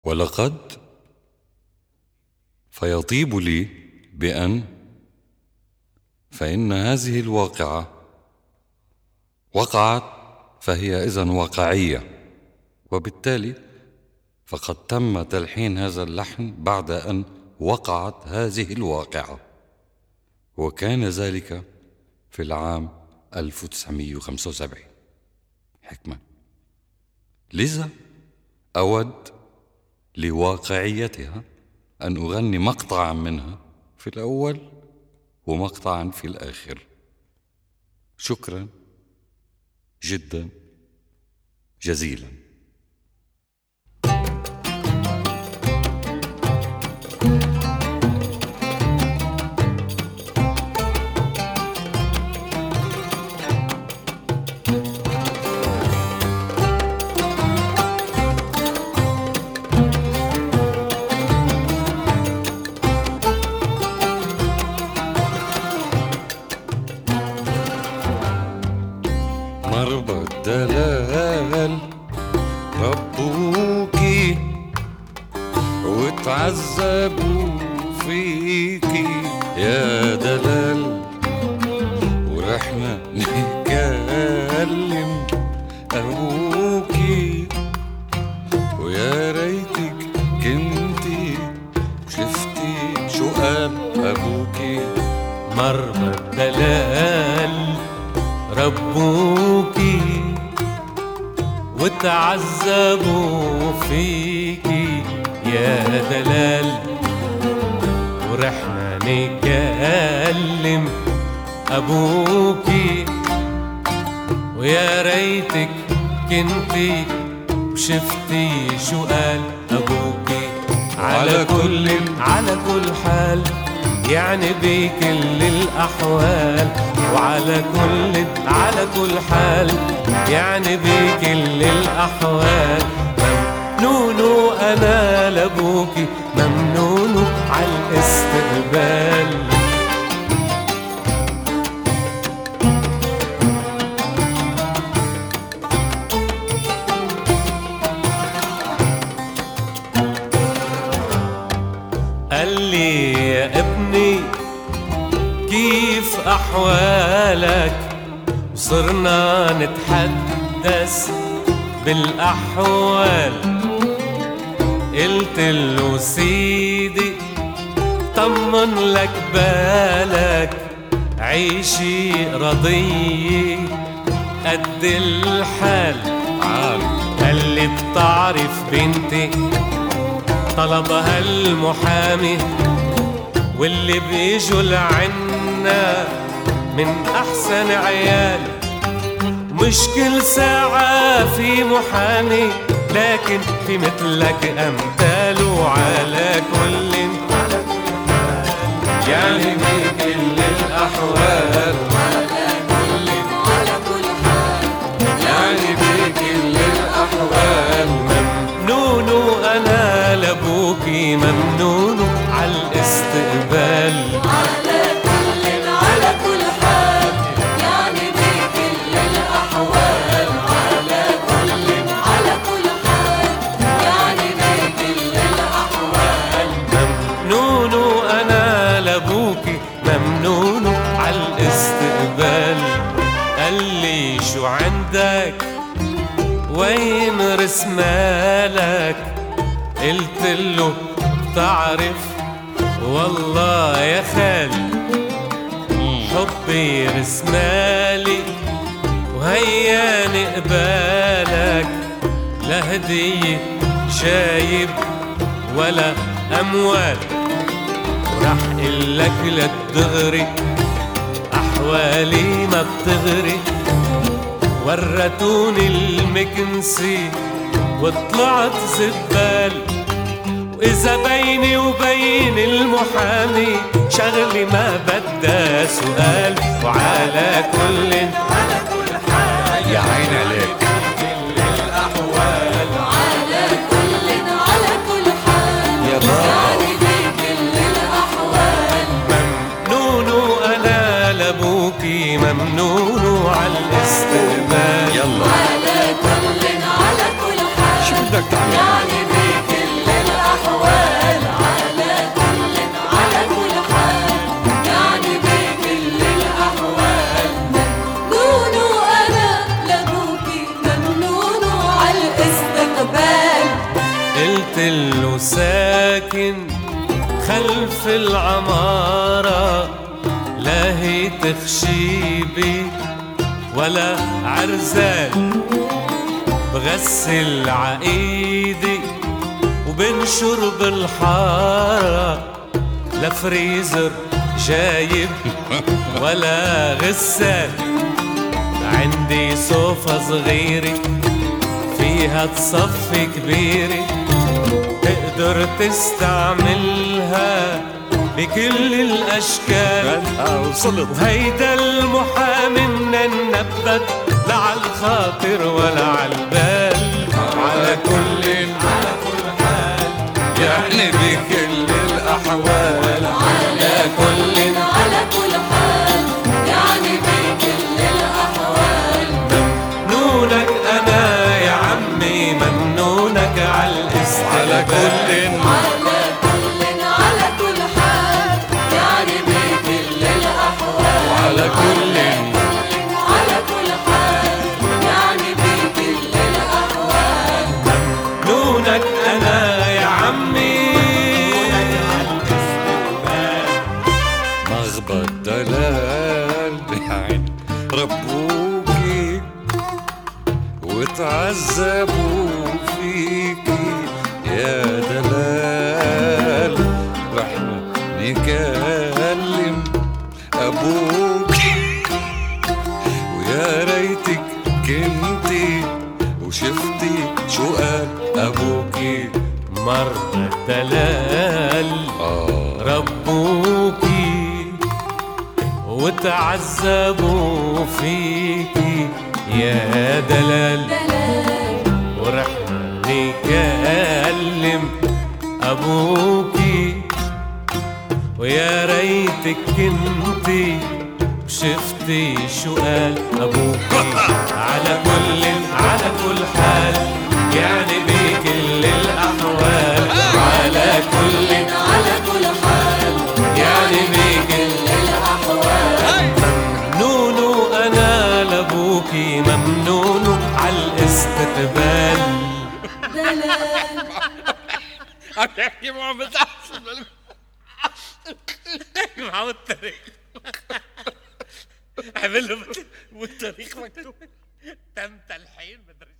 ولقد فيطيب لي بأن فإن هذه الواقعة وقعت فهي إذن واقعية، وبالتالي فقد تم تلحين هذا اللحن بعد أن وقعت هذه الواقعة، وكان ذلك في العام 1975. حكمة. لذا أود لواقعيتها أن أغني مقطعا منها في الأول ومقطعا في الآخر. شكرا جدا جزيلا. مربى الدلال ربوكي وتعذبوا فيكي يا دلال، ورحنا نكلم أبوكي ويا ريتك كنتي شفتي شو قال أبوكي. مربى الدلال ربوكي وتعذبوا فيكي يا دلال، ورحنا نكلم أبوكي ويا ريتك كنتي شفتي شو قال أبوكي. على كل حال يعني بكل الأحوال، وعلى كل حال يعني بكل الأحوال. ممنون أنا لأبوكي، ممنون على الاستقبال. قال لي يا ابني كيف أحوالك، وصرنا نتحدث بالأحوال. قلت له سيدي طمن لك بالك، عيشي رضية قد الحال. قال لي بتعرف بنتي طلبها المحامي، واللي بيجوا لعنا من أحسن عيال. مش كل ساعة في محامي، لكن في مثلك أمثال. وعلى كل يعني بكل الأحوال، يعني بكل الأحوال. ممنون أنا لأبوكي، ممنون على الاستقبال. على كل حال يعني بكل الأحوال. على كل حال يعني بكل الأحوال. ممنون أنا لأبوكي، ممنون على الاستقبال. قال لي شو عندك وين رسمالك؟ قلت له بتعرف والله يا خالي، حبي رسمالي وهيا نقبالك. لا هدية شايب ولا أموال، وراح قلك للدغري أحوالي ما بتغري. ورتوني المكنسي وطلعت زبال، وإذا بيني وبين المحامي شغلي ما بدها سؤال. وعلى كل حال يا عين عليك كل الأحوال. على كل حال يا بابا يعني بكل الأحوال. ممنون أنا لأبوكي، ممنون على الاستقبال. يلا على كل حال شو بدك تعمل؟ يعني بكل قلت له ساكن خلف العمارة، لا هي تخشيبي ولا عرزان، بغسل عايدي وبنشر بالحارة، لا فريزر جايب ولا غسال. عندي صوفة صغيرة فيها تصفي كبيرة، تقدر تستعملها بكل الأشكال. وهيدا المحامي من النبت لا عالخاطر ولا عالبال. على كل حال يعني بكل الأحوال، على كل حال يعني بكل الأحوال. ممنونك أنا يا عمي، ممنونك عالاستقبال. على كل حال يعني بكل الأحوال. على كل حال يعني بكل الأحوال. ممنونك أنا يا عمي. مغبى الدلال بعين ربوكي وتعذبوا فيكي يا دلال. رح نكلم أبوكي ويا ريتك كنتي وشفتي شو قال أبوكي. مر الدلال ربوكي وتعذبوا فيكي يا دلال. ورح نكلم أبوكي ويا ريتك كنتي شفتي شو قال أبوكي. على كل حال يعني بكل الأحوال. على كل حال يعني بكل الأحوال. ممنون أنا لأبوكي، ممنون عالاستقبال. دلال يا محمد معه التاريخ عمل له والتاريخ مكتوب تم تلحين